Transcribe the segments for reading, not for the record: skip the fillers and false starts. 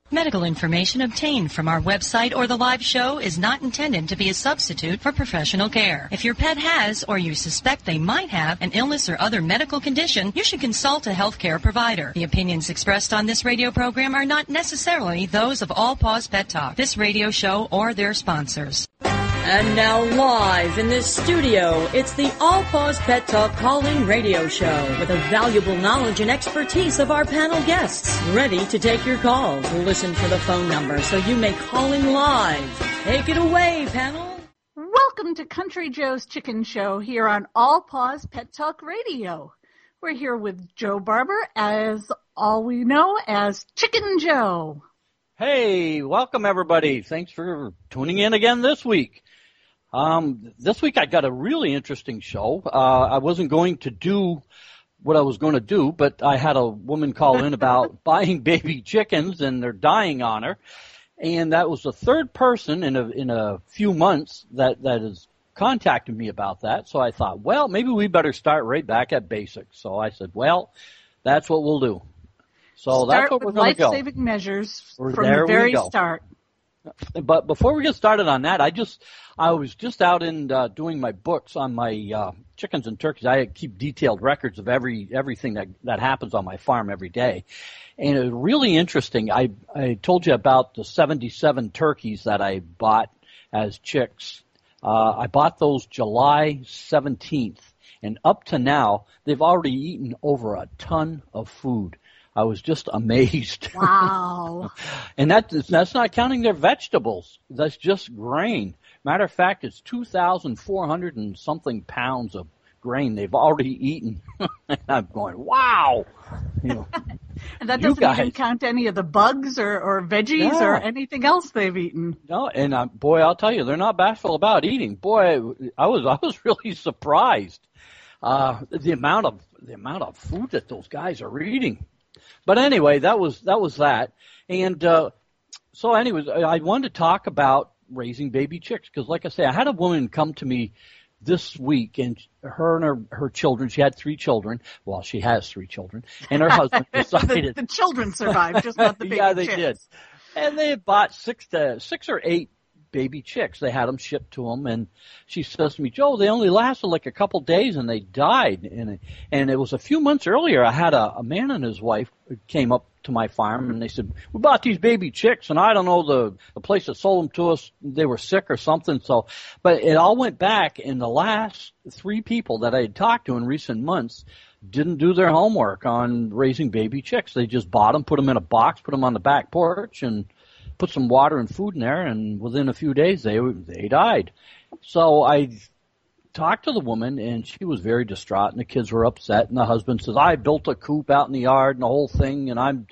Medical information obtained from our website or the live show is not intended to be a substitute for professional care. If your pet has or you suspect they might have an illness or other medical condition, you should consult a healthcare provider. The opinions expressed on this radio program are not necessarily those of All Paws Pet Talk, this radio show, or their sponsors. And now live in this studio, it's the All Paws Pet Talk call-in radio show with the valuable knowledge and expertise of our panel guests, ready to take your calls. Listen for the phone number so you may call in live. Take it away, panel. Welcome to Country Joe's Chicken Show here on All Paws Pet Talk Radio. We're here with Joe Barber, as all we know as Chicken Joe. Hey, welcome everybody. Thanks for tuning in again this week. This week I got a really interesting show. I wasn't going to do what I was going to do, but I had a woman call in about buying baby chickens and they're dying on her. And that was the third person in a few months that has contacted me about that. So I thought, well, maybe we better start right back at basics. So I said, well, that's what we'll do. So that's what we're going to go. Life-saving measures from the very start. But before we get started on that, I was just out in doing my books on my chickens and turkeys. I keep detailed records of everything that happens on my farm every day. And it was really interesting. I told you about the 77 turkeys that I bought as chicks. I bought those July 17th. And up to now, they've already eaten over a ton of food. I was just amazed. Wow. And that's not counting their vegetables. That's just grain. Matter of fact, it's 2,400 and something pounds of grain they've already eaten. And I'm going, wow. You know, and that doesn't even count any of the bugs or veggies or anything else they've eaten. No, and boy, I'll tell you, they're not bashful about eating. Boy, I was really surprised the amount of food that those guys are eating. But anyway, that was that. And so anyways, I wanted to talk about raising baby chicks because, like I say, I had a woman come to me this week, and her children, she had 3 children. Well, she has 3 children. And her husband decided. the children survived, just not the baby chicks. Yeah, they did. And they had bought 6 or 8 baby chicks. They had them shipped to them, and she says to me, Joe, they only lasted like a couple days and they died. And it was a few months earlier, I had a man and his wife came up to my farm, and they said, we bought these baby chicks, and I don't know the place that sold them to us, they were sick or something. So, but it all went back, and the last 3 people that I had talked to in recent months didn't do their homework on raising baby chicks. They just bought them, put them in a box, put them on the back porch, and put some water and food in there, and within a few days they died. So I talked to the woman, and she was very distraught, and the kids were upset, and the husband says, I built a coop out in the yard and the whole thing,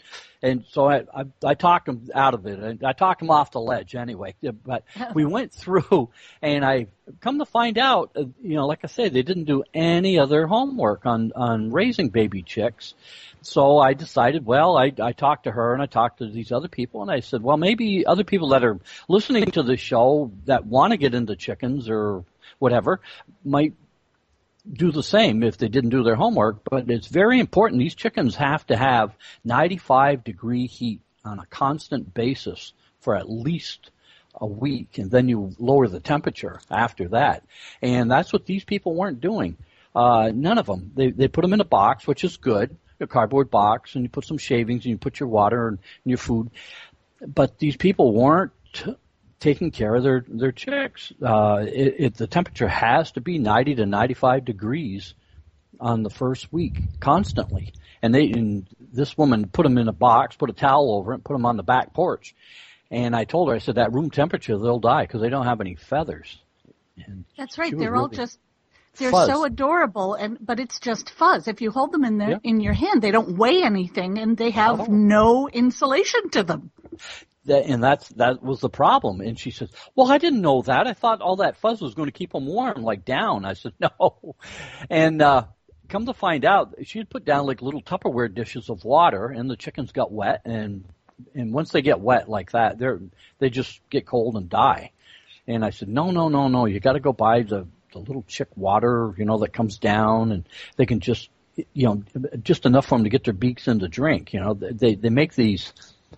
and so I talked him out of it. I talked him off the ledge anyway. But we went through, and I come to find out, like I said, they didn't do any other homework on raising baby chicks. So I decided, well, I talked to her and I talked to these other people, and I said, well, maybe other people that are listening to the show that want to get into chickens or whatever might do the same if they didn't do their homework. But it's very important. These chickens have to have 95-degree heat on a constant basis for at least a week, and then you lower the temperature after that. And that's what these people weren't doing. None of them. They put them in a box, which is good. A cardboard box, and you put some shavings, and you put your water and your food. But these people weren't taking care of their chicks. The temperature has to be 90 to 95 degrees on the first week, constantly. And this woman put them in a box, put a towel over it, and put them on the back porch. And I told her, I said, that room temperature, they'll die because they don't have any feathers. And that's right. They're all just... They're fuzz. So adorable, but it's just fuzz. If you hold them in your hand, they don't weigh anything, and they have no insulation to them. That was the problem. And she says, well, I didn't know that. I thought all that fuzz was going to keep them warm, like down. I said, no. And come to find out, she had put down like little Tupperware dishes of water, and the chickens got wet. And once they get wet like that, they just get cold and die. And I said, no. You got to go buy the little chick water, that comes down, and they can just, just enough for them to get their beaks in to drink. They make these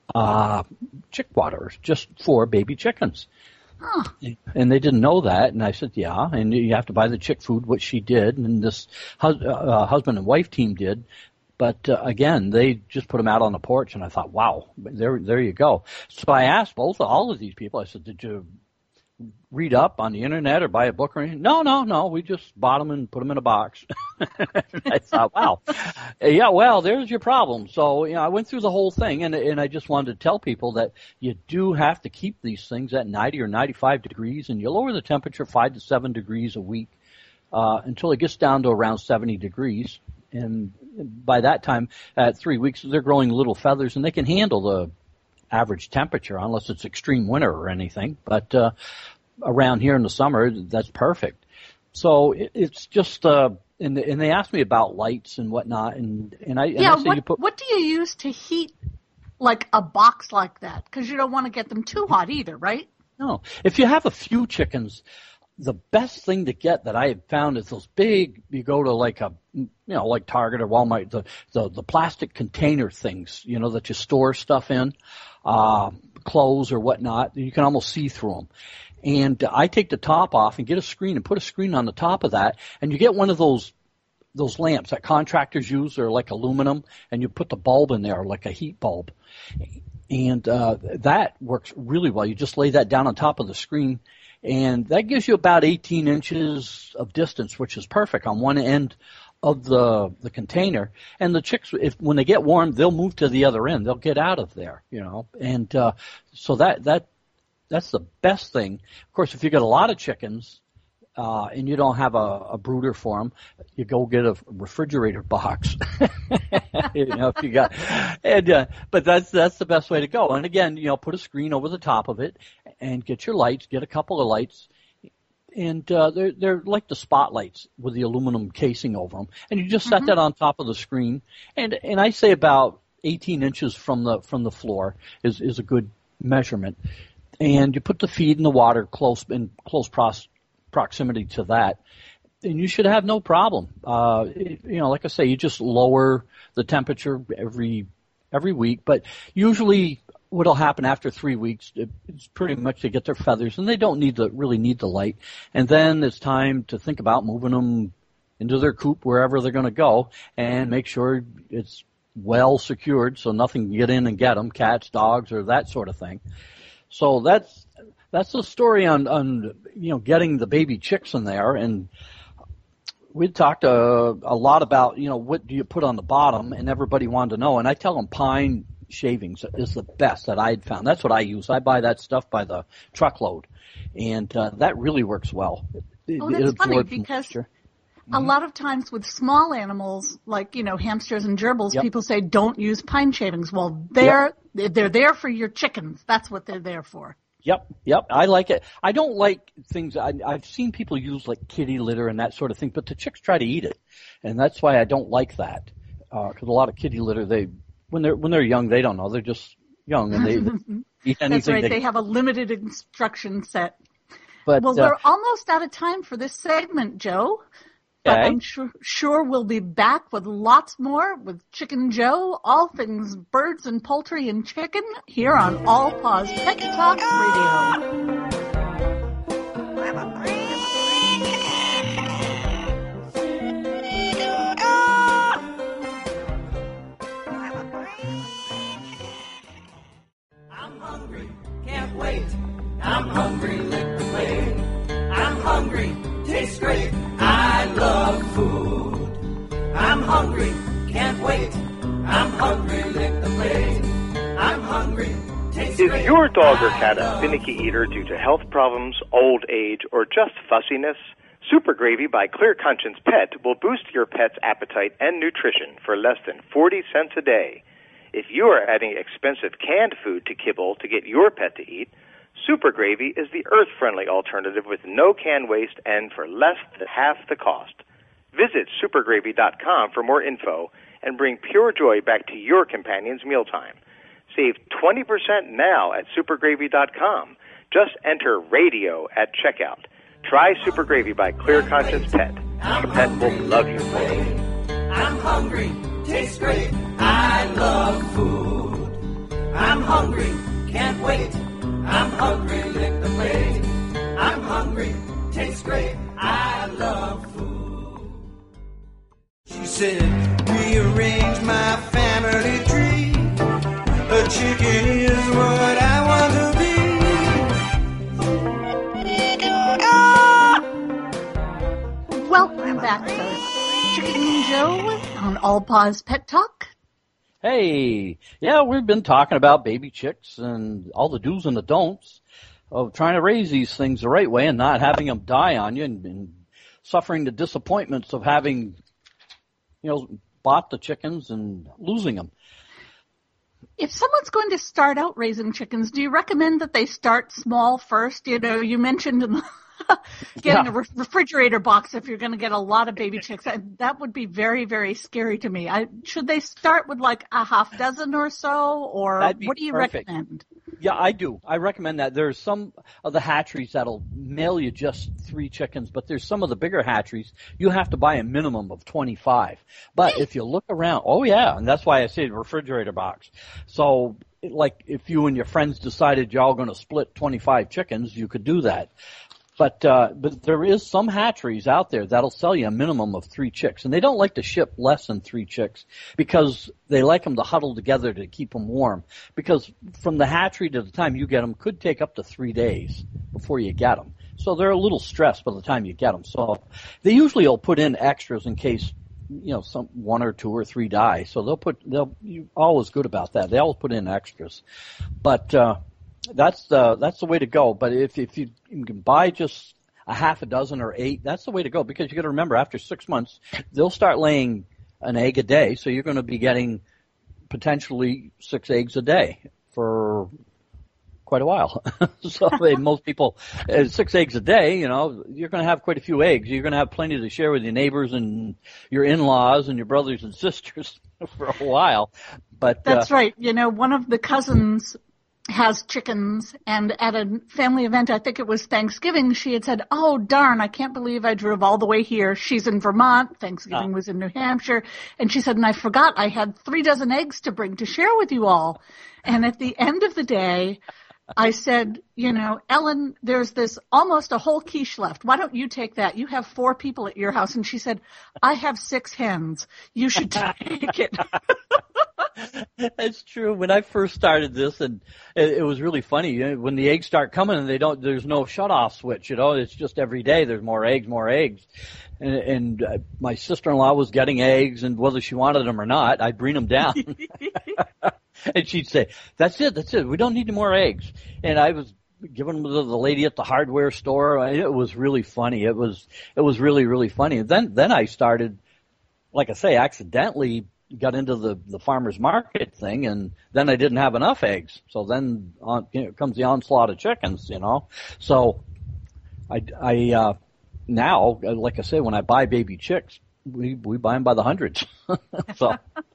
chick water just for baby chickens. Huh. And they didn't know that, and I said, yeah, and you have to buy the chick food, which she did, and this husband and wife team did. But again, they just put them out on the porch, and I thought, wow, there you go. So I asked all of these people, I said, did you read up on the internet or buy a book or anything? No, we just bought them and put them in a box. I thought, wow, yeah, well, there's your problem. So, I went through the whole thing, and I just wanted to tell people that you do have to keep these things at 90 or 95 degrees, and you lower the temperature 5 to 7 degrees a week until it gets down to around 70 degrees. And by that time, at 3 weeks, they're growing little feathers, and they can handle the average temperature unless it's extreme winter or anything. But around here in the summer, that's perfect. So it's just and they asked me about lights and whatnot, and I said, what do you use to heat like a box like that? Because you don't want to get them too hot either, right? No, if you have a few chickens, the best thing to get that I have found is those big, you go to like like Target or Walmart, the plastic container things, that you store stuff in, clothes or whatnot. You can almost see through them. And I take the top off and get a screen and put a screen on the top of that, and you get one of those lamps that contractors use. They're like aluminum, and you put the bulb in there like a heat bulb. And that works really well. You just lay that down on top of the screen, and that gives you about 18 inches of distance, which is perfect on one end of the container. And the chicks, when they get warm, they'll move to the other end. They'll get out of there, And so that's the best thing. Of course, if you got a lot of chickens and you don't have a brooder for them, you go get a refrigerator box. If you got, but that's the best way to go. And again, put a screen over the top of it and get your lights. Get a couple of lights, and they're like the spotlights with the aluminum casing over them. And you just set that on top of the screen. And I say about 18 inches from the floor is a good measurement. And you put the feed and the water close proximity to that, and you should have no problem. Like I say, you just lower the temperature every week. But usually, what'll happen after 3 weeks, it's pretty much they get their feathers, and they don't really need the light. And then it's time to think about moving them into their coop wherever they're going to go, and make sure it's well secured so nothing can get in and get them, cats, dogs, or that sort of thing. So that's the story on getting the baby chicks in there. And we talked a lot about what do you put on the bottom, and everybody wanted to know. And I tell them pine shavings is the best that I'd found. That's what I use. I buy that stuff by the truckload, and that really works well. That's funny because a lot of times with small animals like hamsters and gerbils, people say don't use pine shavings. Well, they're there for your chickens. That's what they're there for. Yep. I like it. I don't like things. I've seen people use like kitty litter and that sort of thing, but the chicks try to eat it, and that's why I don't like that. Because a lot of kitty litter, when they're young, they don't know. They're just young and they eat anything. That's right. They have a limited instruction set. But we're almost out of time for this segment, Joe. But I'm sure we'll be back with lots more with Chicken Joe, all things birds and poultry and chicken, here on All Paws Pet Talk Radio. I'm hungry, can't wait. I'm hungry, lick the plate. I'm hungry, tastes great. I love food. I'm hungry, can't wait. I'm hungry, lick the plate. I'm hungry, tastes great. Is your dog or cat a finicky eater due to health problems, old age, or just fussiness? Super Gravy by Clear Conscience Pet will boost your pet's appetite and nutrition for less than 40 cents a day. If you are adding expensive canned food to kibble to get your pet to eat, Super Gravy is the earth-friendly alternative with no canned waste and for less than half the cost. Visit supergravy.com for more info and bring pure joy back to your companion's mealtime. Save 20% now at supergravy.com. Just enter radio at checkout. Try Super Gravy by Clear Conscience Pet. Your pet will love you for it. I'm hungry, tastes great. I love food. I'm hungry, can't wait. I'm hungry, lick the plate. I'm hungry, tastes great. I love food. She said, rearrange my family tree. A chicken is what I want to be. Welcome back to Chicken Joe on All Paws Pet Talk. Hey, yeah, we've been talking about baby chicks and all the do's and the don'ts of trying to raise these things the right way and not having them die on you and suffering the disappointments of having, bought the chickens and losing them. If someone's going to start out raising chickens, do you recommend that they start small first? You mentioned getting a refrigerator box if you're going to get a lot of baby chicks. That would be very, very scary to me. Should they start with like a half dozen or so, or what do you recommend? Yeah, I do. I recommend that. There's some of the hatcheries that'll mail you just 3 chickens, but there's some of the bigger hatcheries you have to buy a minimum of 25. But if you look around, and that's why I say refrigerator box. So, like, if you and your friends decided y'all going to split 25 chickens, you could do that. But there is some hatcheries out there that'll sell you a minimum of 3 chicks, and they don't like to ship less than 3 chicks because they like them to huddle together to keep them warm. Because from the hatchery to the time you get them could take up to 3 days before you get them. So they're a little stressed by the time you get them. So they usually will put in extras in case some 1 or 2 or 3 die. So you're always good about that. They always put in extras, but. That's the way to go. But if you can buy just a half a dozen or 8, that's the way to go, because you got to remember after 6 months they'll start laying an egg a day, so you're going to be getting potentially 6 eggs a day for quite a while. So most people 6 eggs a day, you're going to have quite a few eggs. You're going to have plenty to share with your neighbors and your in-laws and your brothers and sisters for a while. But that's right. One of the cousins has chickens, and at a family event, I think it was Thanksgiving, she had said, "Oh, darn, I can't believe I drove all the way here." She's in Vermont. Thanksgiving was in New Hampshire. And she said, "And I forgot I had 3 dozen eggs to bring to share with you all." And at the end of the day, I said, "Ellen, there's this almost a whole quiche left. Why don't you take that? You have 4 people at your house." And she said, "I have 6 hens. You should take it." That's true. When I first started this, and it was really funny, when the eggs start coming and there's no shut-off switch, it's just every day there's more eggs. And my sister-in-law was getting eggs, and whether she wanted them or not, I'd bring them down. And she'd say, that's it. We don't need any more eggs. And I was giving them to the lady at the hardware store. It was really funny. It was really, really funny. And then I started, like I say, accidentally got into the farmer's market thing, and then I didn't have enough eggs. So then comes the onslaught of chickens, So I now, like I say, when I buy baby chicks, we buy them by the hundreds. So.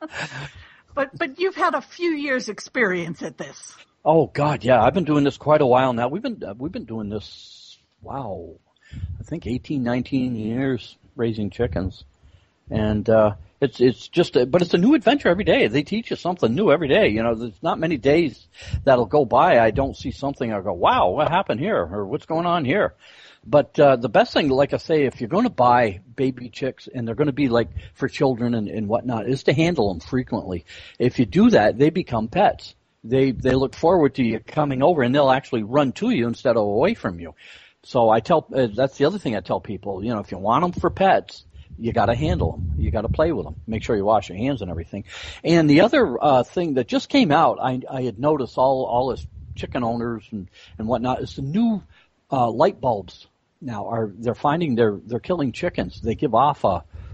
But you've had a few years experience at this. Oh God, yeah. I've been doing this quite a while now. We've been doing this, I think 18, 19 years raising chickens. And it's just but it's a new adventure every day. They teach you something new every day. There's not many days that'll go by I don't see something. I'll go, wow, what happened here, or what's going on here? But the best thing, like I say, if you're going to buy baby chicks and they're going to be like for children and whatnot, is to handle them frequently. If you do that, they become pets. They look forward to you coming over, and they'll actually run to you instead of away from you. So that's the other thing I tell people. If you want them for pets, you got to handle them. You got to play with them. Make sure you wash your hands and everything. And the other thing that just came out, I had noticed all this chicken owners and whatnot, is the new light bulbs now they're finding they're killing chickens. They give off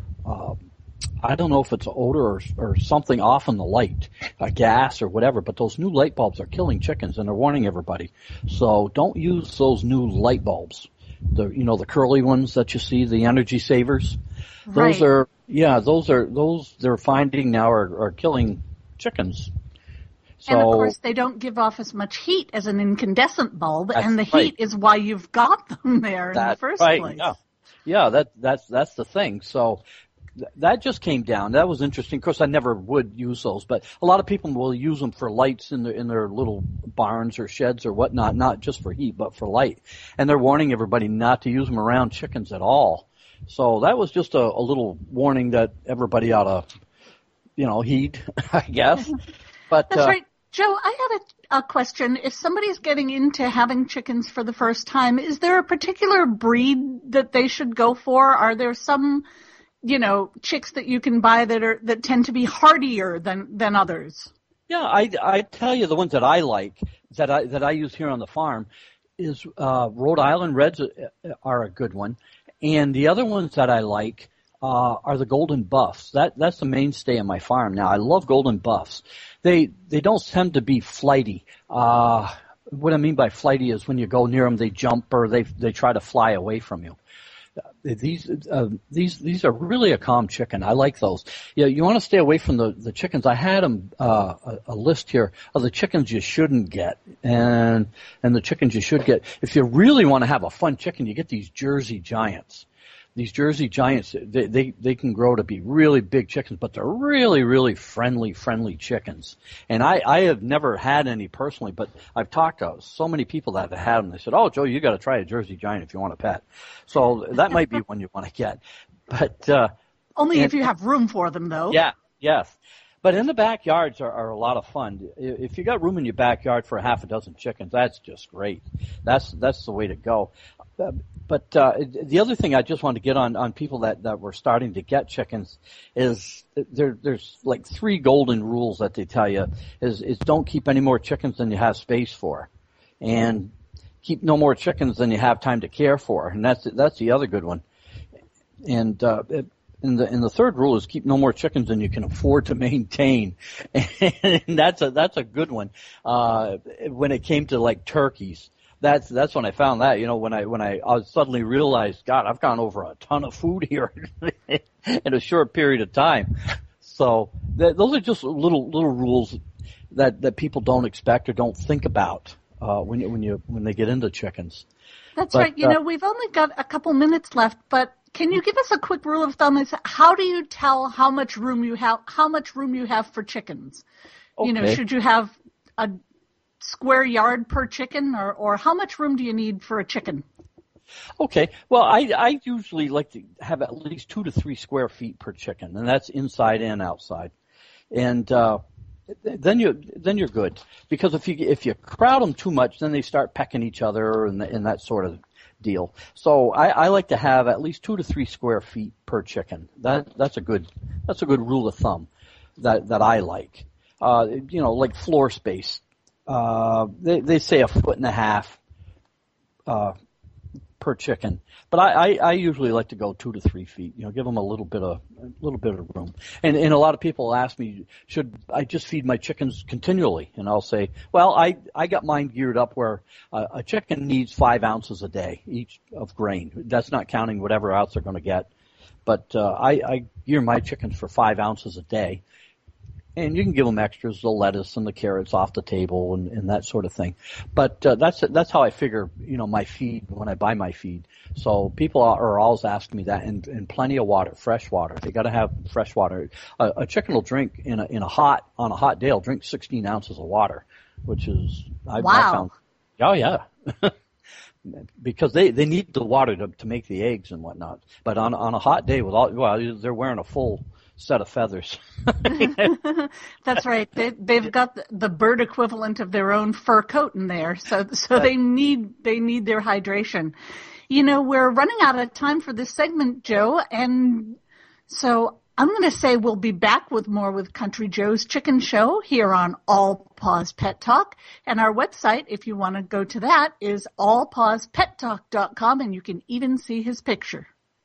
I don't know if it's odor or something off in the light, a gas or whatever, but those new light bulbs are killing chickens, and they're warning everybody. So don't use those new light bulbs. The curly ones that you see, the energy savers. Those right. those they're finding now are killing chickens. So, and of course they don't give off as much heat as an incandescent bulb, and the right. heat is why you've got them there in the first place. Yeah, that's the thing. So that just came down. That was interesting. Of course, I never would use those, but a lot of people will use them for lights in their little barns or sheds or whatnot, not just for heat, but for light. And they're warning everybody not to use them around chickens at all. So that was just a little warning that everybody ought to, heed, I guess. But that's right. Joe, I had a question. If somebody's getting into having chickens for the first time, is there a particular breed that they should go for? Are there some, chicks that you can buy that tend to be hardier than others? Yeah, I tell you the ones that I like, that I use here on the farm, is Rhode Island Reds are a good one, and the other ones that I like are the Golden Buffs. That's the mainstay of my farm now. I love Golden Buffs. They don't tend to be flighty. What I mean by flighty is when you go near them, they jump or they try to fly away from you. These are really a calm chicken. I like those. Yeah, you want to stay away from the chickens. I had them a list here of the chickens you shouldn't get and the chickens you should get. If you really want to have a fun chicken, you get these Jersey Giants. These Jersey Giants, they can grow to be really big chickens, but they're really, really friendly chickens. And I have never had any personally, but I've talked to so many people that have had them. They said, "Oh, Joe, you got to try a Jersey Giant if you want a pet." So that might be one you want to get. But only if you have room for them, though. Yeah, yes. But in the backyards are a lot of fun. If you got room in your backyard for half a dozen chickens, that's just great. That's the way to go. But the other thing I just wanted to get on people that were starting to get chickens is there's like 3 golden rules that they tell you is don't keep any more chickens than you have space for, and keep no more chickens than you have time to care for, and that's the other good one. And and the third rule is keep no more chickens than you can afford to maintain, and that's a good one. When it came to like turkeys. That's when I found that, when I suddenly realized, God, I've gone over a ton of food here in a short period of time. So those are just little rules that people don't expect or don't think about when they get into chickens. That's right. We've only got a couple minutes left, but can you give us a quick rule of thumb? How do you tell how much room you have for chickens? Okay. Should you have a square yard per chicken, or how much room do you need for a chicken? Okay. Well, I usually like to have at least 2 to 3 square feet per chicken, and that's inside and outside. And then you're good, because if you crowd them too much, then they start pecking each other and that sort of deal. So I like to have at least 2 to 3 square feet per chicken. That's a good rule of thumb that I like. Like floor space. They say 1.5 feet per chicken, but I usually like to go 2 to 3 feet. Give them a little bit of room. And a lot of people ask me, should I just feed my chickens continually? And I'll say, well, I got mine geared up where a chicken needs 5 ounces a day each of grain. That's not counting whatever else they're going to get, but I gear my chickens for 5 ounces a day. And you can give them extras, the lettuce and the carrots off the table and that sort of thing. But that's how I figure, my feed when I buy my feed. So people are always asking me that, and plenty of water, fresh water. They got to have fresh water. A chicken will drink on a hot day, will drink 16 ounces of water, which is I found. Oh yeah. Because they need the water to make the eggs and whatnot. But on a hot day they're wearing a full set of feathers. That's right. They've got the bird equivalent of their own fur coat in there, so they need their hydration. We're running out of time for this segment, Joe, and so I'm going to say we'll be back with more with Country Joe's Chicken Show here on All Paws Pet Talk, and our website, if you want to go to that, is allpawspettalk.com, and you can even see his picture.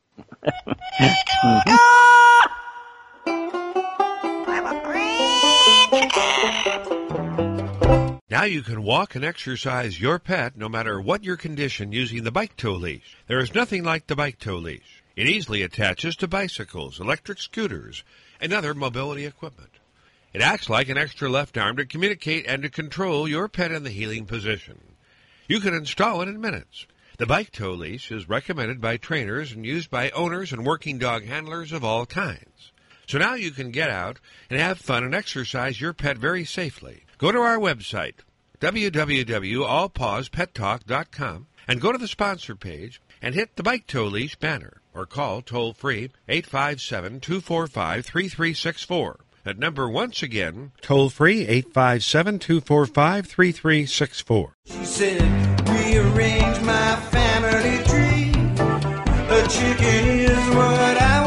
Now you can walk and exercise your pet no matter what your condition using the Bike Tow Leash. There is nothing like the Bike Tow Leash. It easily attaches to bicycles, electric scooters, and other mobility equipment. It acts like an extra left arm to communicate and to control your pet in the heeling position. You can install it in minutes. The bike tow leash is recommended by trainers and used by owners and working dog handlers of all kinds. So now you can get out and have fun and exercise your pet very safely. Go to our website, www.allpawspettalk.com, and go to the sponsor page and hit the bike tow leash banner, or call toll-free 857-245-3364. That number once again, toll-free 857-245-3364. She said, rearrange my family tree. A chicken is what I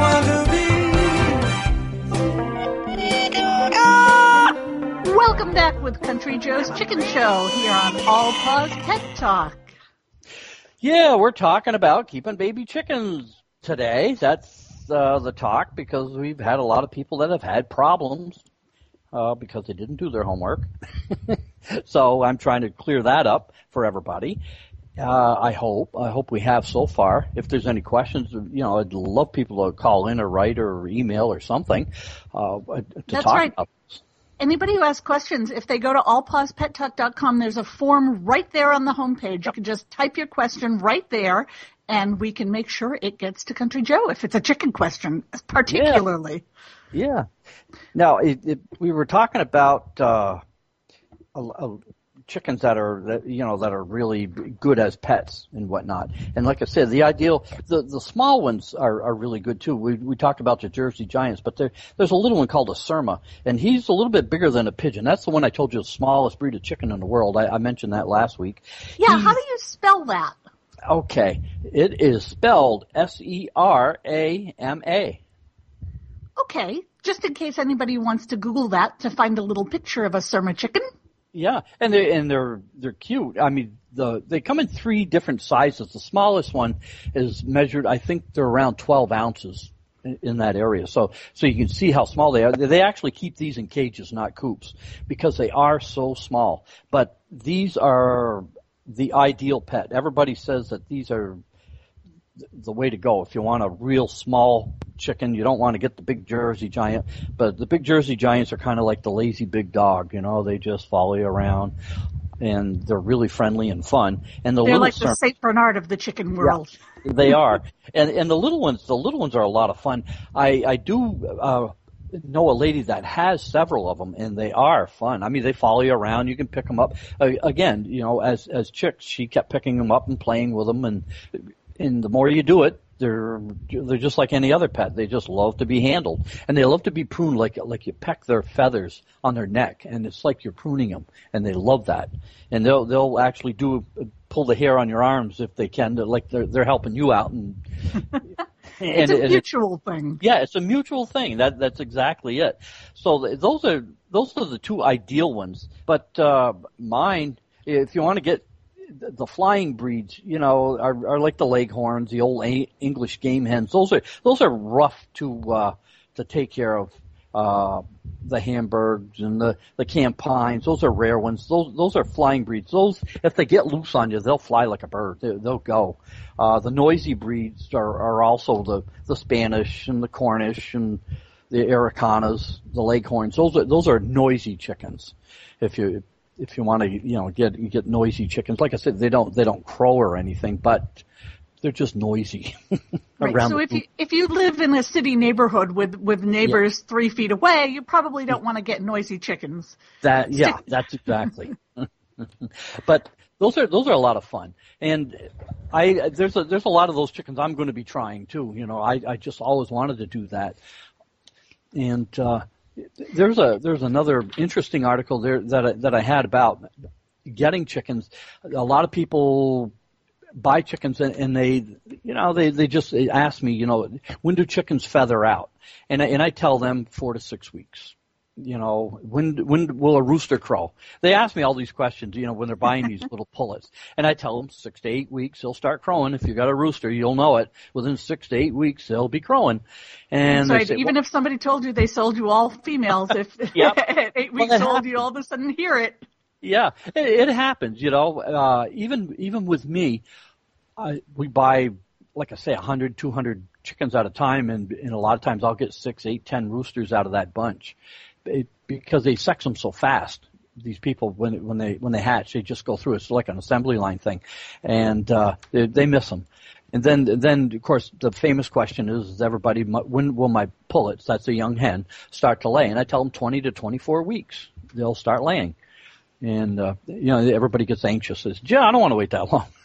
want to be. Welcome back with Country Joe's Chicken Show here on All Paws Pet Talk. Yeah, we're talking about keeping baby chickens today. That's the talk, because we've had a lot of people that have had problems because they didn't do their homework. So I'm trying to clear that up for everybody. I hope we have so far. If there's any questions, I'd love people to call in or write or email or something to That's talk right. about. Anybody who has questions, if they go to allpawspettalk.com, there's a form right there on the homepage. You can just type your question right there, and we can make sure it gets to Country Joe if it's a chicken question, particularly. Yeah. Now, we were talking about chickens that are really good as pets and whatnot. And like I said, the small ones are really good too. We talked about the Jersey Giants, but there's a little one called a Surma, and he's a little bit bigger than a pigeon. That's the one I told you, the smallest breed of chicken in the world. I mentioned that last week. Yeah, how do you spell that? Okay, it is spelled Serama. Okay, just in case anybody wants to Google that to find a little picture of a Surma chicken. Yeah, and they're cute. I mean, they come in 3 different sizes. The smallest one is measured, I think they're around 12 ounces in that area. So you can see how small they are. They actually keep these in cages, not coops, because they are so small. But these are the ideal pet. Everybody says that these are the way to go. If you want a real small chicken, you don't want to get the big Jersey Giant, but the big Jersey Giants are kind of like the lazy big dog, they just follow you around, and they're really friendly and fun. And they're like the St. Bernard of the chicken world. Yeah, they are. And the little ones are a lot of fun. I do know a lady that has several of them, and they are fun. I mean, they follow you around. You can pick them up. Again, as chicks, she kept picking them up and playing with them, and the more you do it, they're just like any other pet. They just love to be handled, and they love to be pruned like you peck their feathers on their neck, and it's like you're pruning them, and they love that. And they'll actually pull the hair on your arms if they can, like they're helping you out. And it's a mutual thing. Yeah, it's a mutual thing. That's exactly it. So those are the 2 ideal ones. But mine, if you want to get the flying breeds, are like the Leghorns, the old English game hens. Those are rough to take care of. The Hamburgs and the Campines, those are rare ones. Those are flying breeds. Those, if they get loose on you, they'll fly like a bird. They'll go. The noisy breeds are also the Spanish and the Cornish and the Aracanas, the Leghorns. Those are noisy chickens. If you want to, get noisy chickens, like I said, they don't crow or anything, but they're just noisy. Right. So if you live in a city neighborhood with neighbors 3 feet away, you probably don't want to get noisy chickens. That's exactly. But those are a lot of fun, and there's a lot of those chickens I'm going to be trying too. I just always wanted to do that, and there's another interesting article there that I had about getting chickens. A lot of people buy chickens and they just ask me, when do chickens feather out? And I tell them 4 to 6 weeks. When will a rooster crow? They ask me all these questions, when they're buying these little pullets. And I tell them 6 to 8 weeks they'll start crowing. If you got a rooster, you'll know it. Within 6 to 8 weeks they'll be crowing. And sorry, even if somebody told you they sold you all females, if at 8 weeks old you all of a sudden hear it. Yeah, it happens, even with me, we buy, like I say, 100, 200 chickens at a time, and a lot of times I'll get 6, 8, 10 roosters out of that bunch because they sex them so fast. these people when they hatch, they just go through. It's like an assembly line thing, and they miss them. And then of course the famous question is everybody, when will my pullets, that's a young hen, start to lay? And I tell them 20 to 24 weeks they'll start laying. And everybody gets anxious. Says, "Gee, I don't want to wait that long."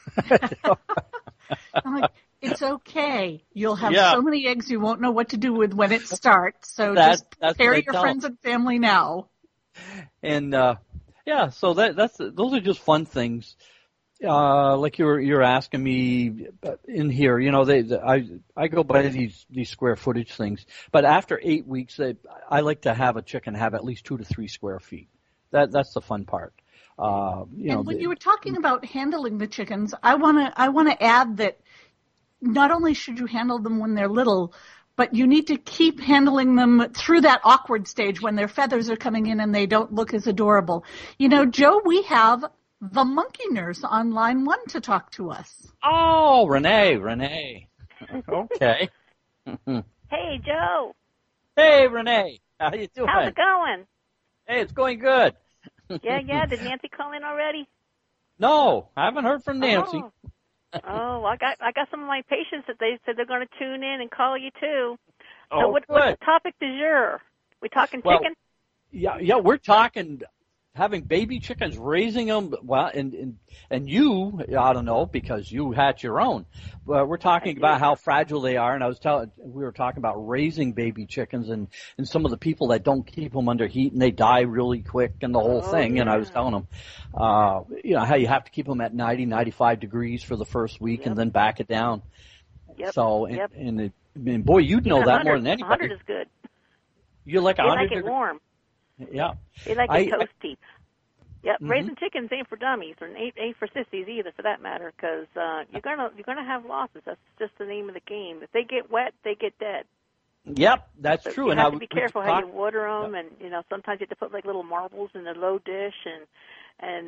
I'm like, it's okay. You'll have so many eggs you won't know what to do with when it starts. So just prepare your friends and family now. And so those are just fun things. Like you're asking me in here, I go by these square footage things. But after 8 weeks, I like to have a chicken have at least 2 to 3 square feet. That's the fun part. And when you were talking about handling the chickens, I want to add that not only should you handle them when they're little, but you need to keep handling them through that awkward stage when their feathers are coming in and they don't look as adorable. Joe, we have the monkey nurse on line 1 to talk to us. Oh, Renee. Okay. Hey, Joe. Hey, Renee. How you doing? How's it going? Hey, it's going good. Yeah. Did Nancy call in already? No, I haven't heard from Nancy. Oh, I got some of my patients that they said they're going to tune in and call you too. Oh, so what's the topic du jour? We talking chicken? Yeah, we're talking having baby chickens, raising them. Well, and you, I don't know, because you hatch your own. But we're talking about how fragile they are, and we were talking about raising baby chickens and some of the people that don't keep them under heat and they die really quick and the whole thing. Yeah. And I was telling them, how you have to keep them at 90, 95 degrees for the first week and then back it down. Yep. So, and boy, you'd know that more than anybody. 100 is good. You like 100? They like it warm. Yeah. They like it toasty. Yep, Mm-hmm. Raising chickens ain't for dummies, and ain't for sissies either, for that matter, because you're gonna have losses. That's just the name of the game. If they get wet, they get dead. Yep, that's so true. You and have to be careful how you water them, yep. And sometimes you have to put like little marbles in a low dish, and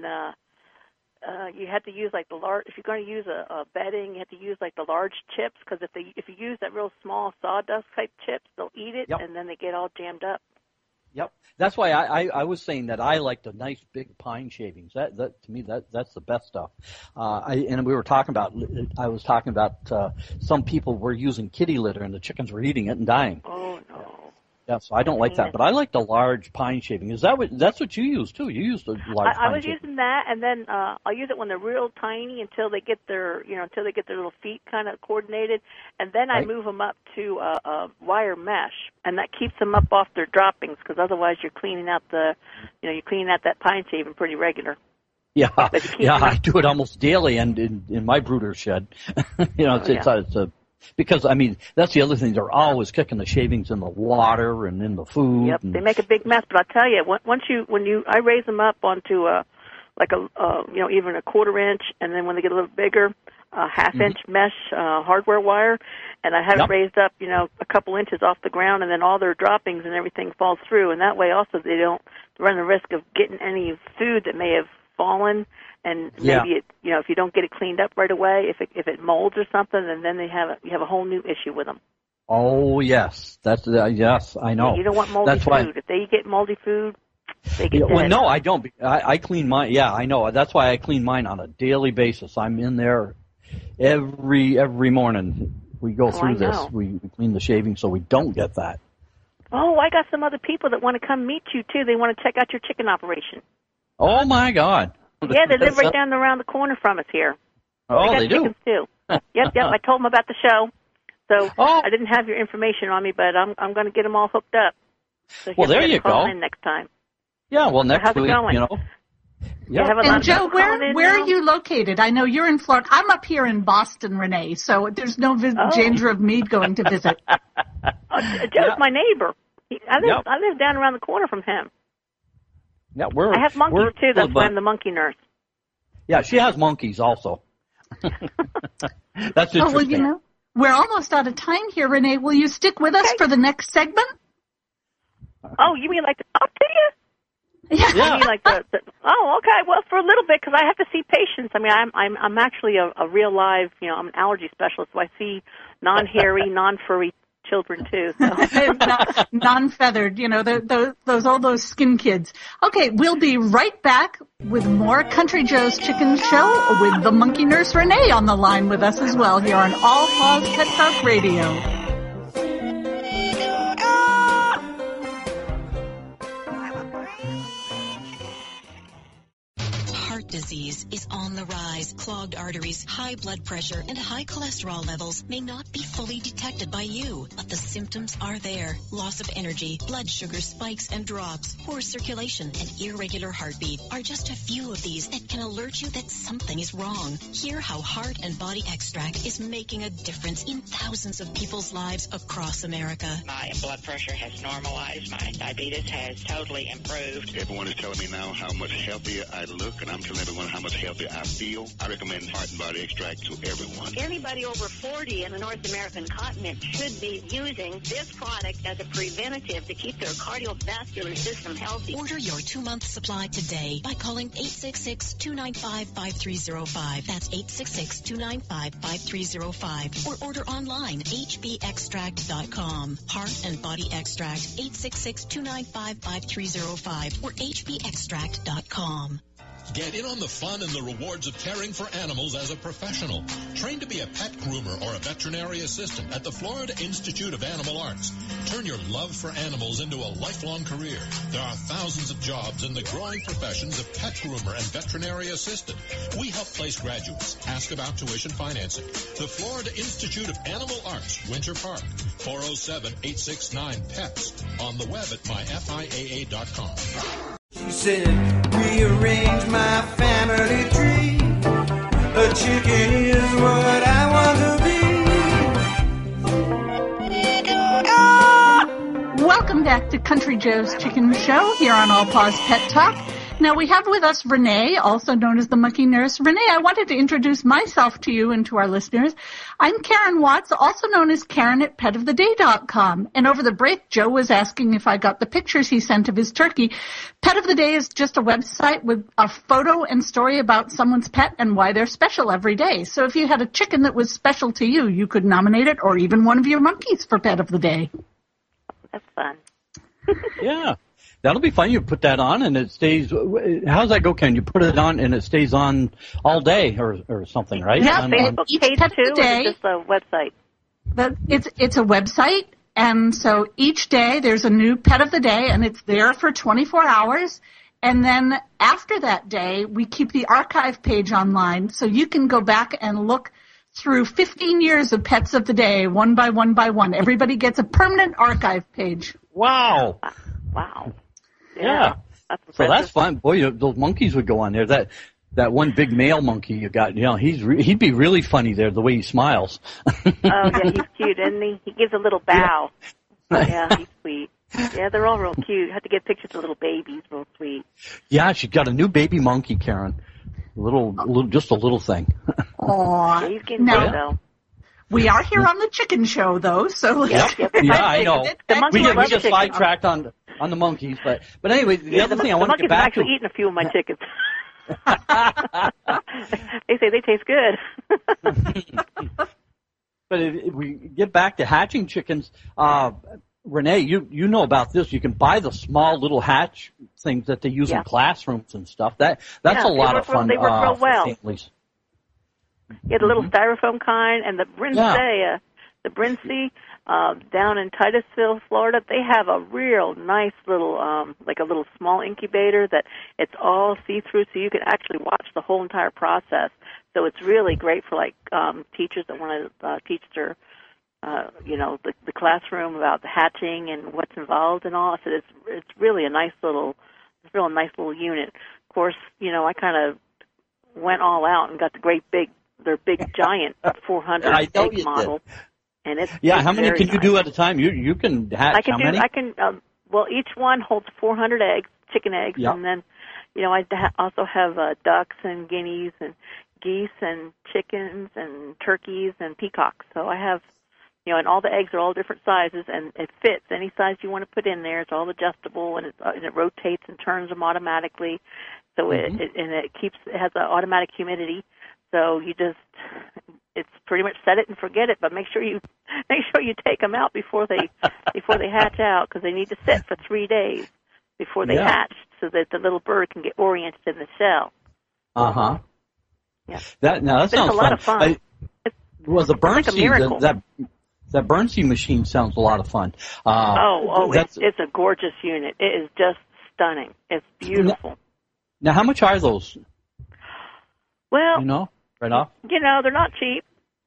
you have to use like the large. If you're going to use a bedding, you have to use like the large chips, because if you use that real small sawdust type chips, they'll eat it, and then they get all jammed up. Yep, that's why I was saying that I like the nice big pine shavings. That to me that's the best stuff. And we were talking about. I was talking about some people were using kitty litter and the chickens were eating it and dying. Oh no. Yeah, so I don't like that, but I like the large pine shaving. That's what you use too? You use the large. I was using that, and then I'll use it when they're real tiny until they get their little feet kind of coordinated, and then I move them up to wire mesh, and that keeps them up off their droppings, because otherwise you're cleaning out that pine shaving pretty regular. Yeah, I do it almost daily, and in my brooder shed, it's because, that's the other thing. They're always kicking the shavings in the water and in the food. Yep, they make a big mess. But I'll tell you, I raise them up onto even a 1/4 inch, and then when they get a little bigger, 1/2 inch mesh hardware wire, and I have it raised up, a couple inches off the ground, and then all their droppings and everything falls through. And that way, also, they don't run the risk of getting any food that may have fallen. And maybe if you don't get it cleaned up right away, if it molds or something, and then you have a whole new issue with them. Oh yes, yes, I know. You don't want moldy food. If they get moldy food, they get dead. Well, no, I don't. I clean mine. Yeah, I know. That's why I clean mine on a daily basis. I'm in there every morning. We go through this. We clean the shaving so we don't get that. Oh, I got some other people that want to come meet you too. They want to check out your chicken operation. Oh my God. Yeah, they live right around the corner from us here. Oh, they do? Chickens too. Yep. I told them about the show. So I didn't have your information on me, but I'm going to get them all hooked up. So well, there you go. Call in next time. Yeah, well, next how's week, it going? Yeah. And Joe, where are you located? I know you're in Florida. I'm up here in Boston, Renee, so there's no danger of me going to visit. Joe's my neighbor. I live down around the corner from him. Yeah, I have monkeys too. That's why I'm the monkey nurse. Yeah, she has monkeys also. That's interesting. Well, we're almost out of time here, Renee. Will you stick with us for the next segment? Oh, you mean like to talk to you? Yeah. You mean like oh, okay. Well, for a little bit, because I have to see patients. I'm actually a real live. I'm an allergy specialist, so I see non-hairy, non-furry children too. So. Non-feathered, those skin kids. Okay, we'll be right back with more Country Joe's Chicken Show with the monkey nurse Renee on the line with us as well here on All Paws Pet Talk Radio. Heart disease is on the rise. Clogged arteries, high blood pressure, and high cholesterol levels may not be fully detected by you, but the symptoms are there. Loss of energy, blood sugar spikes and drops, poor circulation, and irregular heartbeat are just a few of these that can alert you that something is wrong. Hear how Heart and Body Extract is making a difference in thousands of people's lives across America. My blood pressure has normalized. My diabetes has totally improved. Everyone is telling me now how much healthier I look, and I'm telling everyone how much healthier I feel. I recommend Heart and Body Extract to everyone. Anybody over 40 in the North American continent should be using this product as a preventative to keep their cardiovascular system healthy. Order your 2-month supply today by calling 866-295-5305. That's 866-295-5305. Or order online, hbextract.com. Heart and Body Extract, 866-295-5305 or hbextract.com. Get in on the fun and the rewards of caring for animals as a professional. Train to be a pet groomer or a veterinary assistant at the Florida Institute of Animal Arts. Turn your love for animals into a lifelong career. There are thousands of jobs in the growing professions of pet groomer and veterinary assistant. We help place graduates. Ask about tuition financing. The Florida Institute of Animal Arts, Winter Park, 407-869-PETS. On the web at myfiaa.com. She said, rearrange my family tree. A chicken is what I want to be. Welcome back to Country Joe's Chicken Show here on All Paws Pet Talk. Now we have with us Renee, also known as the Monkey Nurse. Renee, I wanted to introduce myself to you and to our listeners. I'm Karen Watts, also known as Karen at petoftheday.com. And over the break, Joe was asking if I got the pictures he sent of his turkey. Pet of the Day is just a website with a photo and story about someone's pet and why they're special every day. So if you had a chicken that was special to you, you could nominate it or even one of your monkeys for Pet of the Day. That's fun. Yeah. That'll be fun. You put that on and it stays. How's that go, Ken? You put it on and it stays on all day or something, right? Yeah, Facebook page too, or just a website? It's a website, and so each day there's a new Pet of the Day, and it's there for 24 hours. And then after that day, we keep the archive page online, so you can go back and look through 15 years of Pets of the Day, one by one by one. Everybody gets a permanent archive page. Wow. Wow. Yeah. So that's fun. Boy, those monkeys would go on there. That one big male monkey you got, he'd be really funny there, the way he smiles. Oh, yeah, he's cute, isn't he? He gives a little bow. Yeah, he's sweet. Yeah, they're all real cute. I have to get pictures of little babies, real sweet. Yeah, she got a new baby monkey, Karen. Just a little thing. Aw. Yeah, he's getting good, though. We are here on the chicken show, though, so yep. Yeah, I know. We just sidetracked on the monkeys, but anyway, the other thing I want to get back to. The monkeys have actually eaten a few of my chickens. They say they taste good. But if we get back to hatching chickens, Renee, you know about this. You can buy the small little hatch things that they use in classrooms and stuff. That's a lot of fun. They work real well. For families. Yeah, the little styrofoam kind, and the Brinsea, down in Titusville, Florida, they have a real nice little, like a little small incubator that it's all see-through, so you can actually watch the whole entire process. So it's really great for teachers that want to teach their, the classroom about the hatching and what's involved and all. So it's really a nice little unit. Of course, I kind of went all out and got their big giant 400 egg model. And it's how many can you do at a time? You can hatch how many? Well, each one holds 400 eggs, chicken eggs, and then, I also have ducks and guineas and geese and chickens and turkeys and peacocks. So I have, and all the eggs are all different sizes, and it fits any size you want to put in there. It's all adjustable, and it rotates and turns them automatically. So it has an automatic humidity. So you just it's pretty much set it and forget it. But make sure you take them out before they hatch out, because they need to sit for 3 days before they hatch, so that the little bird can get oriented in the shell. Yeah. That sounds a lot of fun. The Bernstein, that Bernstein machine sounds a lot of fun. It's a gorgeous unit. It is just stunning. It's beautiful. Now, how much are those? Well, right off? They're not cheap.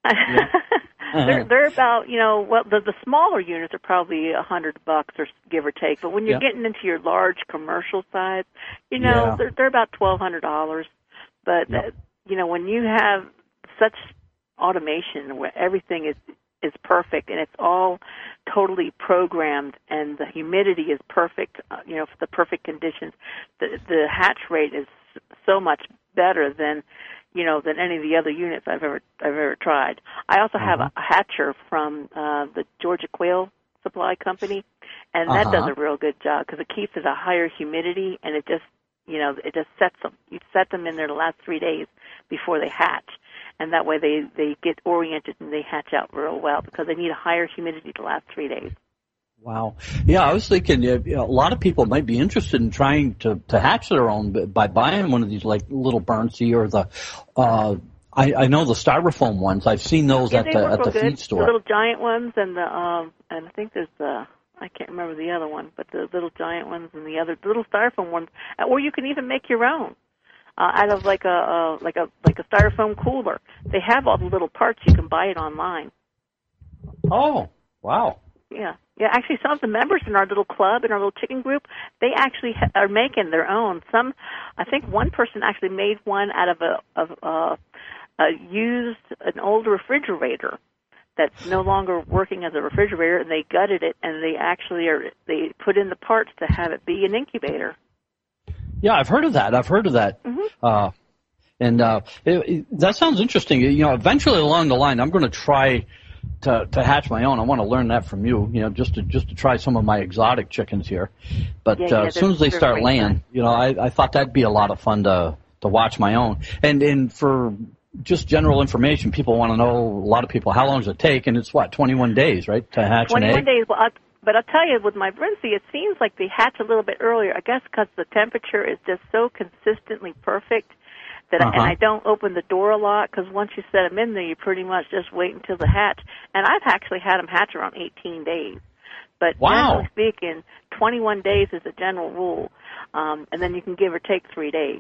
They're about, the smaller units are probably $100 or give or take. But when you're getting into your large commercial size, they're about $1,200. But when you have such automation where everything is perfect and it's all totally programmed and the humidity is perfect, for the perfect conditions, the hatch rate is so much better than any of the other units I've ever tried. I also have a hatcher from the Georgia Quail Supply Company, and that does a real good job because it keeps it a higher humidity, and it just sets them. You set them in there the last 3 days before they hatch, and that way they get oriented and they hatch out real well because they need a higher humidity the last 3 days. Wow. Yeah, I was thinking a lot of people might be interested in trying to hatch their own by buying one of these like little Bernstein or the I know the styrofoam ones. I've seen those at the feed store. The little giant ones and I think there's I can't remember the other one, but the little giant ones and the little styrofoam ones, or you can even make your own out of like a styrofoam cooler. They have all the little parts. You can buy it online. Oh, wow. Yeah. Actually, some of the members in our little club, in our little chicken group, they actually are making their own. I think one person actually made one out of an old refrigerator that's no longer working as a refrigerator, and they gutted it, and they put in the parts to have it be an incubator. Yeah, I've heard of that. Mm-hmm. That sounds interesting. Eventually along the line, I'm going to try to hatch my own. I want to learn that from you, just to try some of my exotic chickens here. But as soon as they start laying, I thought that'd be a lot of fun to watch my own. And for just general information, people want to know, a lot of people, how long does it take? And it's 21 days, right, to hatch an egg? 21 days. Well, but I'll tell you, with my Brinsley, it seems like they hatch a little bit earlier. I guess because the temperature is just so consistently perfect that and I don't open the door a lot, because once you set them in there, you pretty much just wait until the hatch. And I've actually had them hatch around 18 days. But generally speaking, 21 days is a general rule, and then you can give or take 3 days.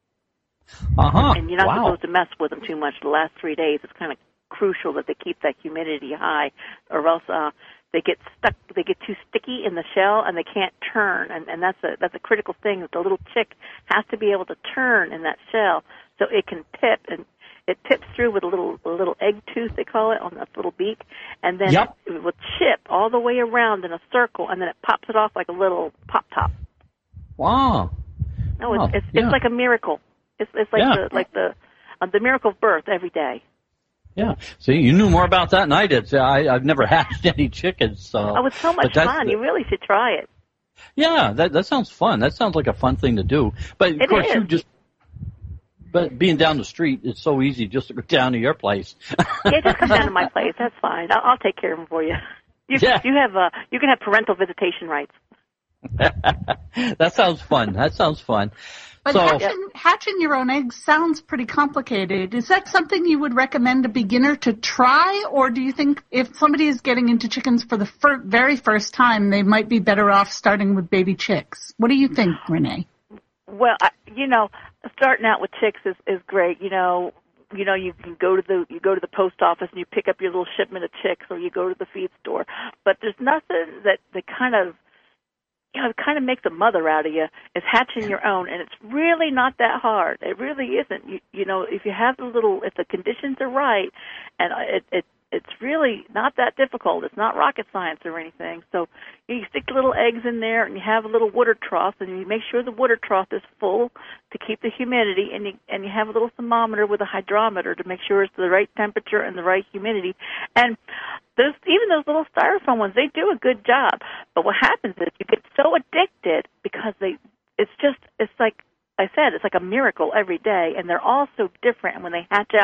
And you're not supposed to mess with them too much the last 3 days. It's kind of crucial that they keep that humidity high, or else they get stuck. They get too sticky in the shell, and they can't turn. And that's a critical thing. That the little chick has to be able to turn in that shell so it can tip, and it tips through with a little egg tooth, they call it, on that little beak, and then it will chip all the way around in a circle, and then it pops it off like a little pop top. Wow! No, it's like a miracle. It's like the miracle of birth every day. Yeah. See, you knew more about that than I did. So I've never hatched any chickens. So. It's so much fun. You really should try it. Yeah, that sounds fun. That sounds like a fun thing to do. But of course, but being down the street, it's so easy just to go down to your place. Yeah, just come down to my place. That's fine. I'll take care of them for you. You can have parental visitation rights. That sounds fun. But hatching your own eggs sounds pretty complicated. Is that something you would recommend a beginner to try, or do you think if somebody is getting into chickens for the very first time, they might be better off starting with baby chicks? What do you think, Renee? Well, starting out with chicks is great. You can go to the post office and you pick up your little shipment of chicks, or you go to the feed store. But there's nothing that kind of makes a mother out of you is hatching your own, and it's really not that hard. It really isn't. If you have if the conditions are right, and it's really not that difficult. It's not rocket science or anything. So you stick little eggs in there, and you have a little water trough, and you make sure the water trough is full to keep the humidity, and you have a little thermometer with a hydrometer to make sure it's the right temperature and the right humidity. And even those little styrofoam ones, they do a good job. But what happens is you get so addicted because it's like I said, it's like a miracle every day, and they're all so different. And when they hatch out,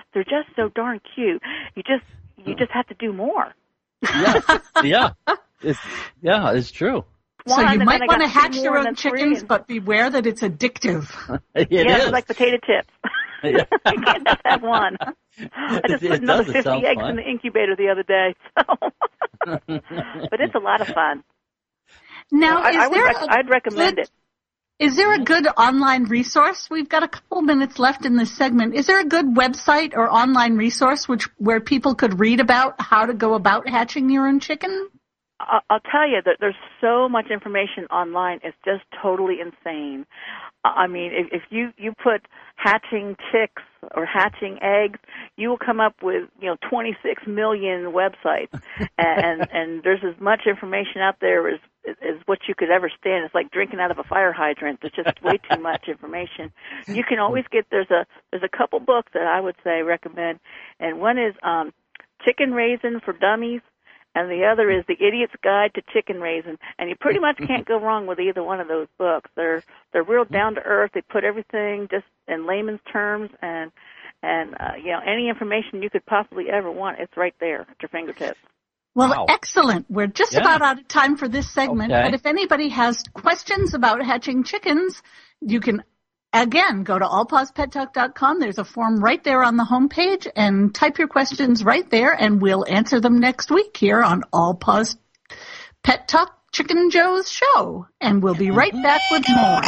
they're just so darn cute. You just have to do more. Yeah. It's true. So you might want to hatch your own chickens, but beware that it's addictive. It is. Like potato chips. You can't just have one. I just put another 50 eggs in the incubator the other day. But it's a lot of fun. Now, I'd recommend it. Is there a good online resource? We've got a couple minutes left in this segment. Is there a good website or online resource where people could read about how to go about hatching your own chicken? I'll tell you that there's so much information online. It's just totally insane. I mean, if you put hatching chicks or hatching eggs, you will come up with 26 million websites, and there's as much information out there as what you could ever stand. It's like drinking out of a fire hydrant. There's just way too much information. You can always get there's a couple books that I would say recommend, and one is Chicken Raising for Dummies. And the other is The Idiot's Guide to Chicken Raising. And you pretty much can't go wrong with either one of those books. They're real down to earth. They put everything just in layman's terms, and any information you could possibly ever want, it's right there at your fingertips. Well, excellent. We're just about out of time for this segment. Okay. But if anybody has questions about hatching chickens, you can again go to allpawspettalk.com. There's a form right there on the homepage, and type your questions right there, and we'll answer them next week here on All Paws Pet Talk Chicken Joe's show. And we'll be right back with more.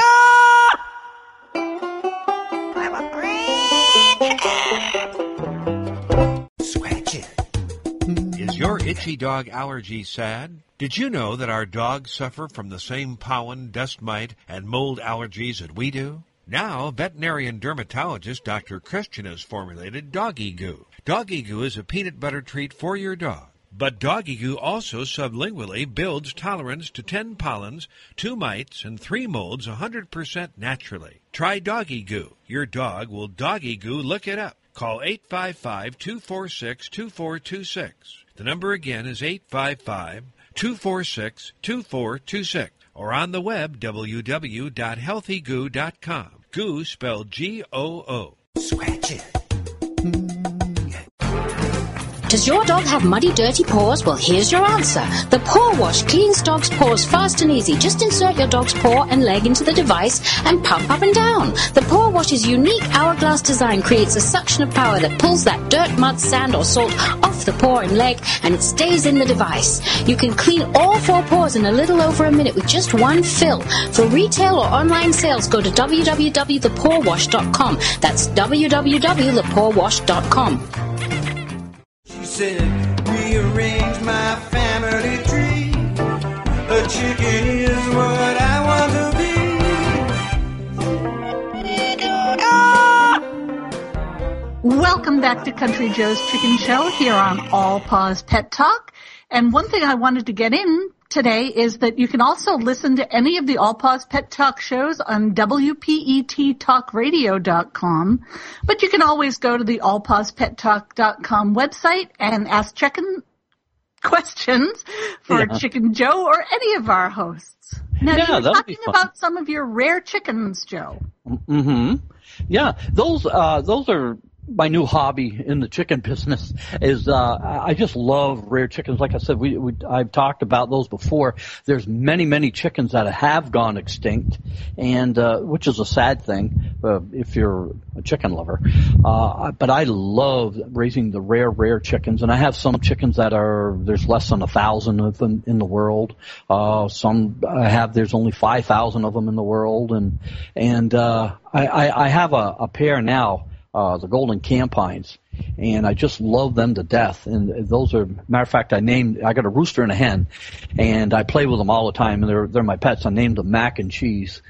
Scratch it. Is your itchy dog allergy sad? Did you know that our dogs suffer from the same pollen, dust mite, and mold allergies that we do? Now, veterinarian dermatologist Dr. Christian has formulated Doggy Goo. Doggy Goo is a peanut butter treat for your dog. But Doggy Goo also sublingually builds tolerance to 10 pollens, 2 mites, and 3 molds 100% naturally. Try Doggy Goo. Your dog will Doggy Goo. Look it up. Call 855-246-2426. The number again is 855-246-2426. Or on the web, www.healthygoo.com. Goo spelled G-O-O. Scratch it. Does your dog have muddy, dirty paws? Well, here's your answer. The Paw Wash cleans dogs' paws fast and easy. Just insert your dog's paw and leg into the device and pump up and down. The Paw Wash's unique hourglass design creates a suction of power that pulls that dirt, mud, sand, or salt off the paw and leg, and it stays in the device. You can clean all 4 paws in a little over a minute with just one fill. For retail or online sales, go to www.thepawwash.com. That's www.thepawwash.com. Said, rearrange my family tree. A chicken is what I want to be. Welcome back to Country Joe's Chicken Show here on All Paws Pet Talk. And one thing I wanted to get in today is that you can also listen to any of the All Paws Pet Talk shows on WPETtalkradio.com. But you can always go to the allpawspettalk.com website and ask chicken questions for Chicken Joe or any of our hosts. Now, you were talking about some of your rare chickens, Joe. Mm-hmm. Yeah, those are my new hobby in the chicken business. Is I just love rare chickens. Like I said, I've talked about those before. There's many chickens that have gone extinct, and which is a sad thing if you're a chicken lover. But I love raising the rare chickens, and I have some chickens there's less than 1,000 of them in the world. Some there's only 5,000 of them in the world, and I have a pair now. The golden campines, and I just love them to death. And those are, matter of fact, I got a rooster and a hen, and I play with them all the time, and they're my pets. I named them Mac and Cheese.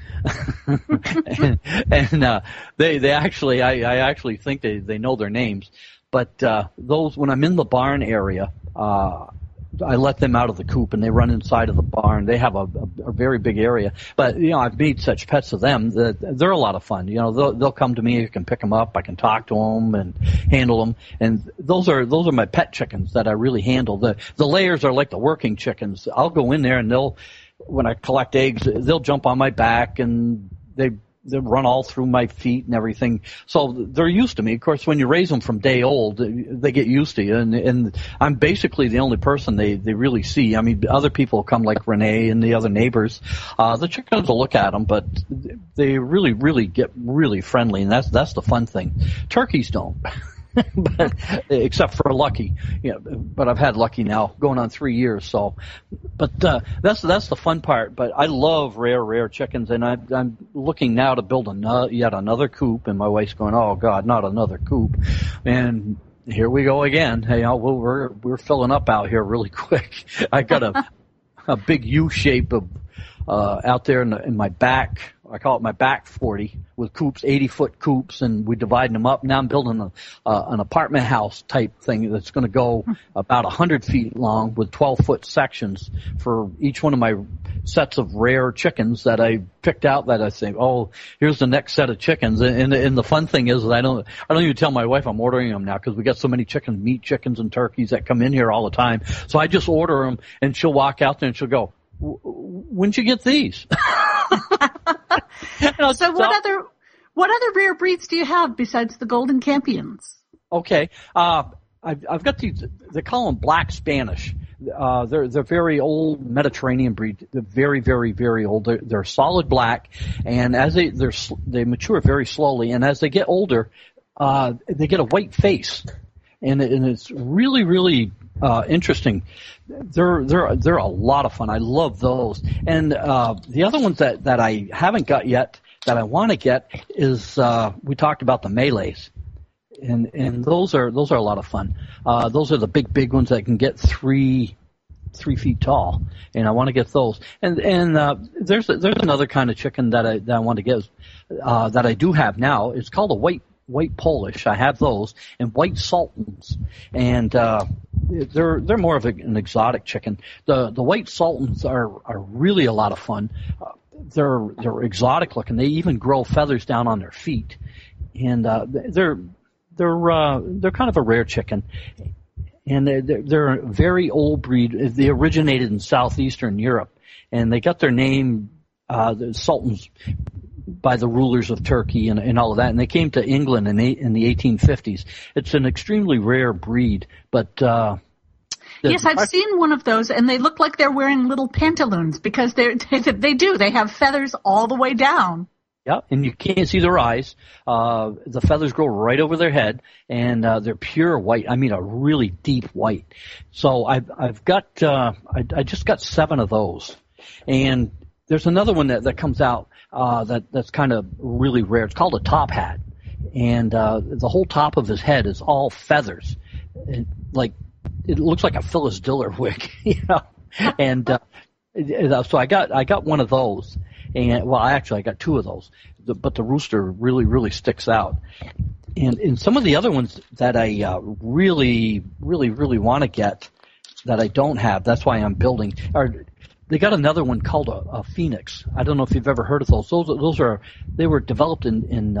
and they actually, I actually think they know their names. But those, when I'm in the barn area, I let them out of the coop and they run inside of the barn. They have a very big area, but I've made such pets of them that they're a lot of fun. They'll come to me. I can pick them up. I can talk to them and handle them. And those are my pet chickens that I really handle. The layers are like the working chickens. I'll go in there and when I collect eggs, they'll jump on my back and they they run all through my feet and everything. So they're used to me. Of course, when you raise them from day old, they get used to you. And I'm basically the only person they really see. I mean, other people come like Renee and the other neighbors. The chickens will look at them, but they really, really get really friendly. And that's the fun thing. Turkeys don't. But except for Lucky, but I've had Lucky now going on 3 years. So, but that's the fun part. But I love rare chickens, and I'm looking now to build yet another coop. And my wife's going, "Oh God, not another coop!" And here we go again. Hey, we're filling up out here really quick. I got a big U shape of out there in my back. I call it my back 40 with coops, 80-foot coops, and we're dividing them up. Now I'm building an apartment house type thing that's going to go about 100 feet long with 12-foot sections for each one of my sets of rare chickens that I picked out. That I think, oh, here's the next set of chickens. And the fun thing is that I don't even tell my wife I'm ordering them now because we got so many chickens, meat chickens and turkeys that come in here all the time. So I just order them, and she'll walk out there and she'll go, "When'd you get these?" So what other rare breeds do you have besides the Golden Campions? Okay, I've got these. They call them Black Spanish. They're very old Mediterranean breed. They're very, very, very old. They're solid black, and as they mature very slowly, and as they get older, they get a white face, and it's really, really interesting. They're a lot of fun. I love those. And the other ones that I haven't got yet that I want to get is we talked about the Malays, and those are a lot of fun. Those are the big ones that can get 3 feet tall, and I want to get those. And there's another kind of chicken that I want to get that I do have now. It's called a white Polish. I have those, and white Sultans, and they're more of an exotic chicken. The white Sultans are really a lot of fun. They're exotic looking. They even grow feathers down on their feet, and they're kind of a rare chicken. And they're a very old breed. They originated in southeastern Europe, and they got their name, the Sultans, by the rulers of Turkey and all of that. And they came to England in the 1850s. It's an extremely rare breed, but yes, I've seen one of those, and they look like they're wearing little pantaloons because they do. They have feathers all the way down. Yeah, and you can't see their eyes. The feathers grow right over their head, and they're pure white. I mean, a really deep white. So I've got I just got 7 of those, and there's another one that comes out that's kind of really rare. It's called a top hat, and the whole top of his head is all feathers, and it looks like a Phyllis Diller wig, And so I got one of those. And I got 2 of those, but the rooster really, really sticks out. And some of the other ones that I really, really, really want to get that I don't have, that's why I'm building. They got another one called a Phoenix. I don't know if you've ever heard of those. They were developed in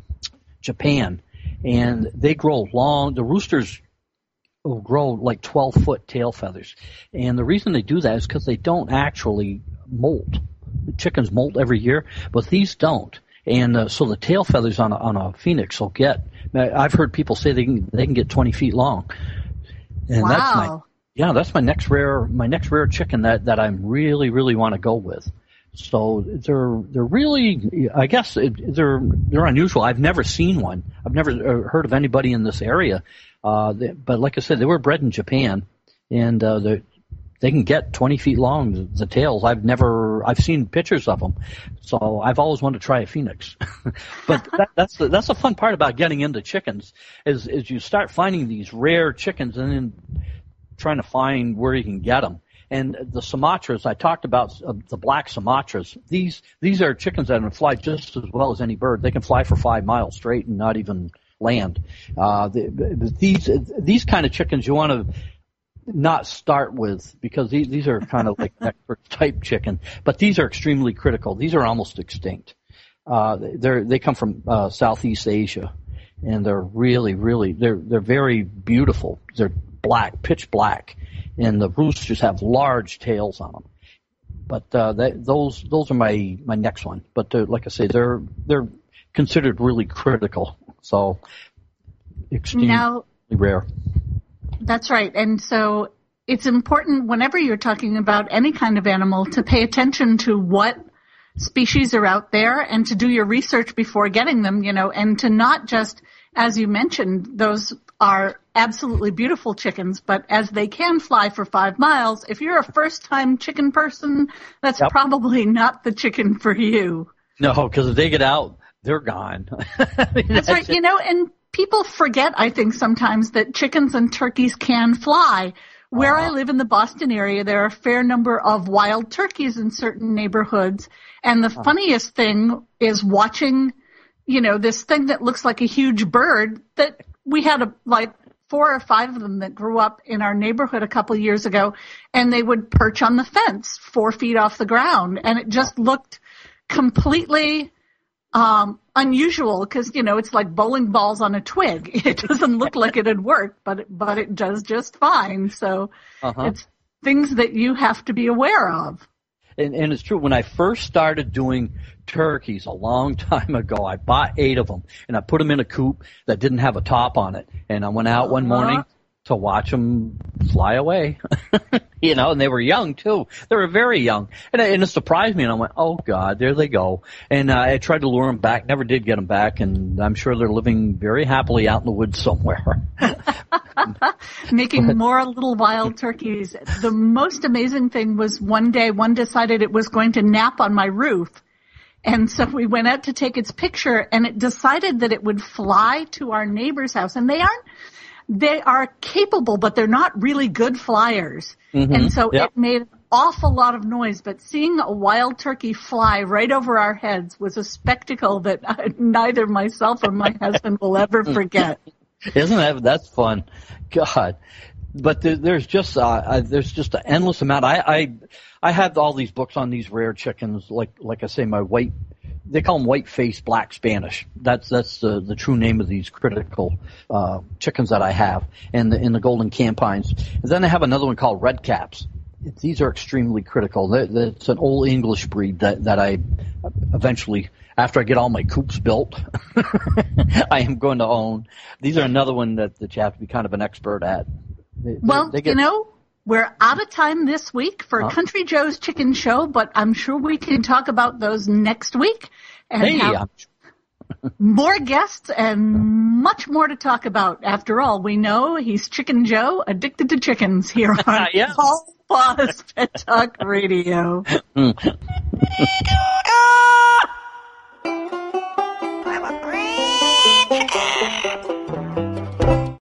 Japan, and they grow long. The roosters will grow like 12-foot tail feathers, and the reason they do that is because they don't actually molt. Chickens molt every year, but these don't, and so the tail feathers on a Phoenix will get. I've heard people say they can get 20 feet long, and wow. That's my next rare chicken that I really, really want to go with. So they're really, I guess they're unusual. I've never seen one. I've never heard of anybody in this area, but like I said, they were bred in Japan, and they can get 20 feet long, the tails. I've seen pictures of them. So I've always wanted to try a Phoenix. But that's the fun part about getting into chickens is you start finding these rare chickens and then trying to find where you can get them. And the Sumatras, I talked about the black Sumatras. These are chickens that can fly just as well as any bird. They can fly for 5 miles straight and not even land. These kind of chickens you want to not start with, because these are kind of like expert type chicken, but these are extremely critical. These are almost extinct. They come from Southeast Asia, and they're really, really they're very beautiful. They're black, pitch black, and the roosters have large tails on them. But those are my next one. But like I say, they're considered really critical. So extremely rare. That's right. And so it's important whenever you're talking about any kind of animal to pay attention to what species are out there and to do your research before getting them, and to not just, as you mentioned, those are absolutely beautiful chickens, but as they can fly for 5 miles, if you're a first-time chicken person, that's probably not the chicken for you. No, because if they get out, they're gone. That's right. And people forget, I think, sometimes that chickens and turkeys can fly. Where I live in the Boston area, there are a fair number of wild turkeys in certain neighborhoods. And the funniest thing is watching, this thing that looks like a huge bird that we had 4 or 5 of them that grew up in our neighborhood a couple of years ago, and they would perch on the fence 4 feet off the ground. And it just looked completely unusual because, it's like bowling balls on a twig. It doesn't look like it had worked, but it does just fine. So it's things that you have to be aware of. And it's true. When I first started doing turkeys a long time ago, I bought 8 of them, and I put them in a coop that didn't have a top on it. And I went out one morning to watch them fly away, and they were young too. They were very young, and it surprised me. And I went, "Oh God, there they go!" And I tried to lure them back, never did get them back, and I'm sure they're living very happily out in the woods somewhere, making more little wild turkeys. The most amazing thing was one day one decided it was going to nap on my roof. And so we went out to take its picture, and it decided that it would fly to our neighbor's house. And they are capable, but they're not really good flyers. And so it made an awful lot of noise. But seeing a wild turkey fly right over our heads was a spectacle that neither myself or my husband will ever forget. Isn't that's fun? God. But there's just an endless amount. I have all these books on these rare chickens, like I say, they call them white-faced black Spanish. That's the true name of these critical chickens that I have, and in the golden campines. And then I have another one called red caps. These are extremely critical. It's an old English breed that I eventually, after I get all my coops built, I am going to own. These are another one that you have to be kind of an expert at. We're out of time this week for Country Joe's Chicken Show, but I'm sure we can talk about those next week and have more guests and much more to talk about. After all, we know he's Chicken Joe, addicted to chickens here on All Paws Pet Talk Radio.